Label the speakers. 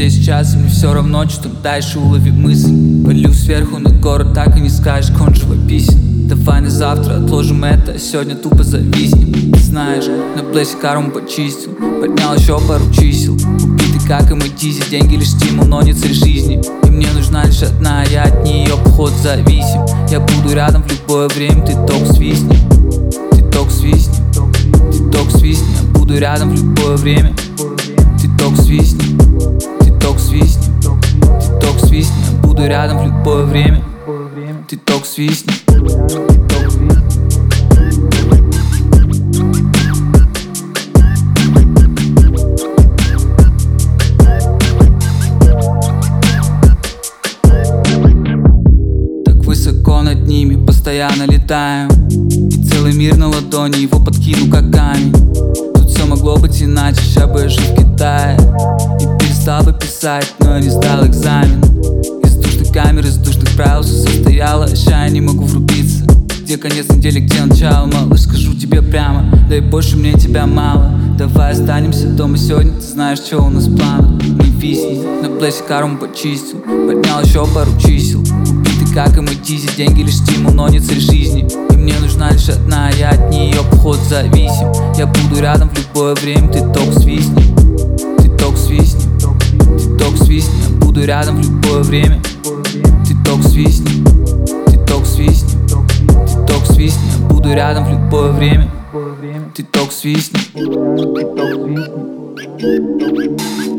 Speaker 1: здесь сейчас, и мне все равно, что там дальше, улови мысль. Полю сверху на город, так и не скажешь, как он живописен. Давай на завтра отложим это, а сегодня тупо зависнем. Ты знаешь, на плейсе карму почистил, поднял еще пару чисел. Убитый как и мой дизи, деньги лишь стимул, но не цель жизни. И мне нужна лишь одна, я от нее походу зависим. Я буду рядом в любое время, ты только свистни. Ты только свистни, ты только свистни. Я буду рядом в любое время. Ты только свистни, ты только свистни, ты только свистни. Я буду рядом в любое время. Ты только свистни. Так высоко над ними постоянно летаем, и целый мир на ладони, его подкину как камень. Тут все могло быть иначе, ща бы я жил в Китае и перестал бы писать, но не сдал экзамен. Из душных камер, из душных правил все состояло, ща я не могу врубиться. Где конец недели, где начало, малыш, скажу тебе прямо, да и больше мне тебя мало. Давай останемся дома сегодня, ты знаешь, что у нас план. Не висни, на плейсе карму почистил, поднял еще пару чисел. Убитый как и мой дизи, деньги лишь стимул, но не цель жизни. И мне нужна лишь одна, я от нее походу зависим. Я буду рядом в любое время, ты только свистни. Ты только свистни, ты только свистни. Я буду рядом в любое время. Ты только свистни, ты только свистни, ты только свистни. Я буду рядом в любое время. Ты только свистни.